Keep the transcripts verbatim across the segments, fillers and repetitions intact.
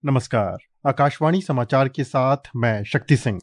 नमस्कार। आकाशवाणी समाचार के साथ मैं शक्ति सिंह।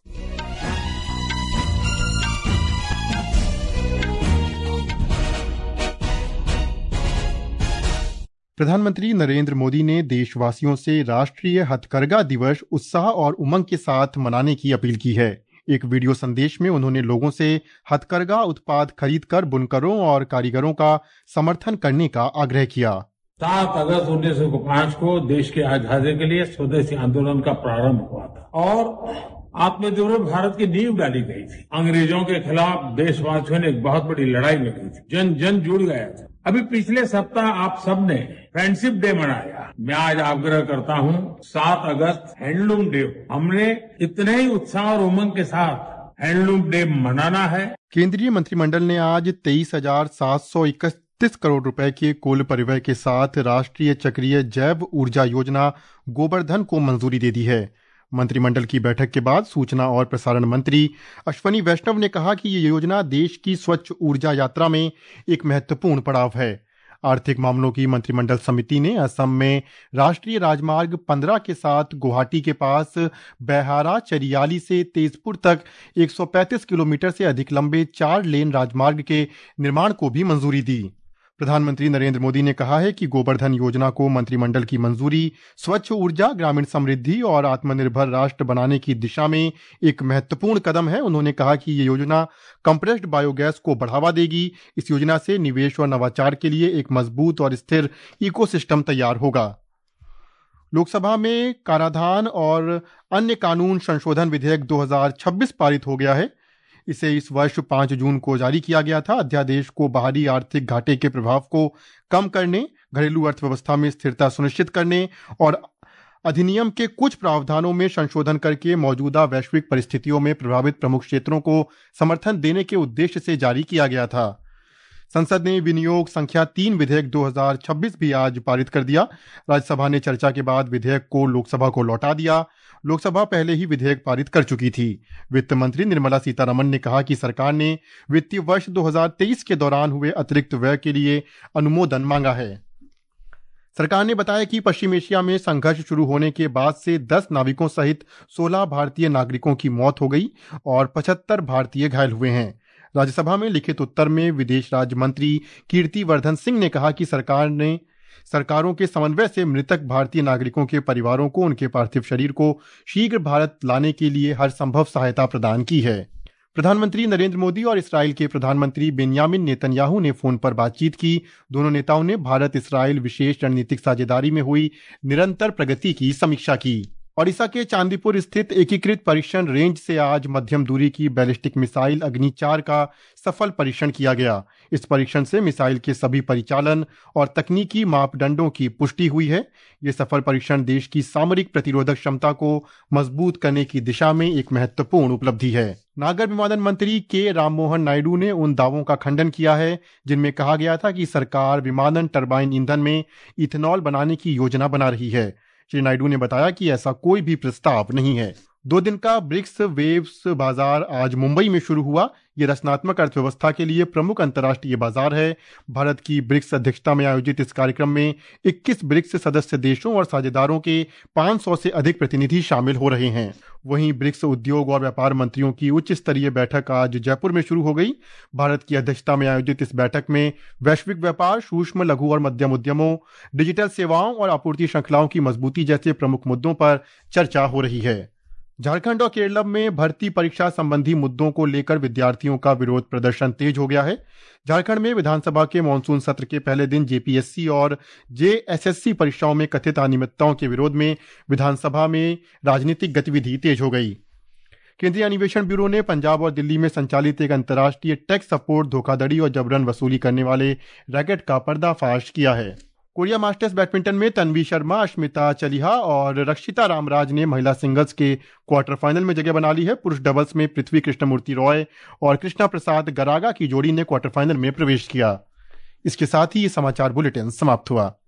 प्रधानमंत्री नरेंद्र मोदी ने देशवासियों से राष्ट्रीय हथकरघा दिवस उत्साह और उमंग के साथ मनाने की अपील की है। एक वीडियो संदेश में उन्होंने लोगों से हथकरघा उत्पाद खरीदकर बुनकरों और कारीगरों का समर्थन करने का आग्रह किया। सात अगस्त उन्नीस सौ पांच को देश की आजादी के लिए स्वदेशी आंदोलन का प्रारंभ हुआ था और आत्मनिर्भर भारत की नींव डाली गई थी। अंग्रेजों के खिलाफ देशवासियों ने एक बहुत बड़ी लड़ाई लड़ी थी। जन जन जुड़ गया था। अभी पिछले सप्ताह आप सबने फ्रेंडशिप डे मनाया। मैं आज आग्रह करता हूं, सात अगस्त हैंडलूम डे, हमने इतने ही उत्साह और उमंग के साथ हैंडलूम डे मनाना है। केंद्रीय मंत्रिमंडल ने आज तेईस हजार सात सौ इकतीस करोड़ रुपए के कुल परिव्यय के साथ राष्ट्रीय चक्रीय जैव ऊर्जा योजना गोबर्धन को मंजूरी दे दी है। मंत्रिमंडल की बैठक के बाद सूचना और प्रसारण मंत्री अश्विनी वैष्णव ने कहा कि ये योजना देश की स्वच्छ ऊर्जा यात्रा में एक महत्वपूर्ण पड़ाव है। आर्थिक मामलों की मंत्रिमंडल समिति ने असम में राष्ट्रीय राजमार्ग पंद्रह के साथ गुवाहाटी के पास बैहारा चरियाली से तेजपुर तक एक सौ पैंतीस किलोमीटर से अधिक लंबे चार लेन राजमार्ग के निर्माण को भी मंजूरी दी। प्रधानमंत्री नरेंद्र मोदी ने कहा है कि गोबर्धन योजना को मंत्रिमंडल की मंजूरी स्वच्छ ऊर्जा, ग्रामीण समृद्धि और आत्मनिर्भर राष्ट्र बनाने की दिशा में एक महत्वपूर्ण कदम है। उन्होंने कहा कि ये योजना कंप्रेस्ड बायोगैस को बढ़ावा देगी। इस योजना से निवेश और नवाचार के लिए एक मजबूत और स्थिर इकोसिस्टम तैयार होगा। लोकसभा में कराधान और अन्य कानून संशोधन विधेयक दो हज़ार छब्बीस पारित हो गया है। इसे इस वर्ष पांच जून को जारी किया गया था। अध्यादेश को बाहरी आर्थिक घाटे के प्रभाव को कम करने, घरेलू अर्थव्यवस्था में स्थिरता सुनिश्चित करने और अधिनियम के कुछ प्रावधानों में संशोधन करके मौजूदा वैश्विक परिस्थितियों में प्रभावित प्रमुख क्षेत्रों को समर्थन देने के उद्देश्य से जारी किया गया था। संसद ने विनियोग संख्या तीन विधेयक दो हज़ार छब्बीस भी आज पारित कर दिया। राज्यसभा ने चर्चा के बाद विधेयक को लोकसभा को लौटा दिया। लोकसभा पहले ही विधेयक पारित कर चुकी थी। वित्त मंत्री निर्मला सीतारमण ने कहा कि सरकार ने वित्तीय वर्ष दो हज़ार तेईस के दौरान हुए अतिरिक्त व्यय के लिए अनुमोदन मांगा है। सरकार ने बताया कि पश्चिम एशिया में संघर्ष शुरू होने के बाद से दस नाविकों सहित सोलह भारतीय नागरिकों की मौत हो गई और पचहत्तर भारतीय घायल हुए हैं। राज्यसभा में लिखित उत्तर में विदेश राज्य मंत्री कीर्तिवर्धन सिंह ने कहा कि सरकार ने सरकारों के समन्वय से मृतक भारतीय नागरिकों के परिवारों को उनके पार्थिव शरीर को शीघ्र भारत लाने के लिए हर संभव सहायता प्रदान की है। प्रधानमंत्री नरेंद्र मोदी और इस्राएल के प्रधानमंत्री बेंयामिन नेतन्याहू ने फोन पर बातचीत की। दोनों नेताओं ने भारत इस्राएल विशेष रणनीतिक साझेदारी में हुई निरंतर प्रगति की समीक्षा की। ओडिशा के चांदीपुर स्थित एकीकृत परीक्षण रेंज से आज मध्यम दूरी की बैलिस्टिक मिसाइल अग्नि चार का सफल परीक्षण किया गया। इस परीक्षण से मिसाइल के सभी परिचालन और तकनीकी मापदंडों की पुष्टि हुई है। ये सफल परीक्षण देश की सामरिक प्रतिरोधक क्षमता को मजबूत करने की दिशा में एक महत्वपूर्ण उपलब्धि है। नागर विमानन मंत्री के राममोहन नायडू ने उन दावों का खंडन किया है जिनमें कहा गया था कि सरकार विमानन टरबाइन ईंधन में इथेनॉल बनाने की योजना बना रही है। श्री नायडू ने बताया कि ऐसा कोई भी प्रस्ताव नहीं है। दो दिन का ब्रिक्स वेव्स बाजार आज मुंबई में शुरू हुआ। ये रचनात्मक अर्थव्यवस्था के लिए प्रमुख अंतर्राष्ट्रीय बाजार है। भारत की ब्रिक्स अध्यक्षता में आयोजित इस कार्यक्रम में इक्कीस ब्रिक्स सदस्य देशों और साझेदारों के पाँच सौ से अधिक प्रतिनिधि शामिल हो रहे हैं। वहीं ब्रिक्स उद्योग और व्यापार मंत्रियों की उच्च स्तरीय बैठक आज जयपुर में शुरू हो गई। भारत की अध्यक्षता में आयोजित इस बैठक में वैश्विक व्यापार, सूक्ष्म, लघु और मध्यम उद्यमों, डिजिटल सेवाओं और आपूर्ति श्रृंखलाओं की मजबूती जैसे प्रमुख मुद्दों पर चर्चा हो रही है। झारखंड और केरल में भर्ती परीक्षा संबंधी मुद्दों को लेकर विद्यार्थियों का विरोध प्रदर्शन तेज हो गया है। झारखंड में विधानसभा के मानसून सत्र के पहले दिन जेपीएससी और जेएसएससी परीक्षाओं में कथित अनियमितताओं के विरोध में विधानसभा में राजनीतिक गतिविधि तेज हो गई। केंद्रीय अन्वेषण ब्यूरो ने पंजाब और दिल्ली में संचालित एक अंतर्राष्ट्रीय टैक्स सपोर्ट धोखाधड़ी और जबरन वसूली करने वाले रैकेट का पर्दाफाश किया है। कोरिया मास्टर्स बैडमिंटन में तन्वी शर्मा, अश्मिता चलिहा और रक्षिता रामराज ने महिला सिंगल्स के क्वार्टर फाइनल में जगह बना ली है। पुरुष डबल्स में पृथ्वी कृष्णमूर्ति रॉय और कृष्णा प्रसाद गरागा की जोड़ी ने क्वार्टर फाइनल में प्रवेश किया। इसके साथ ही ये समाचार बुलेटिन समाप्त हुआ।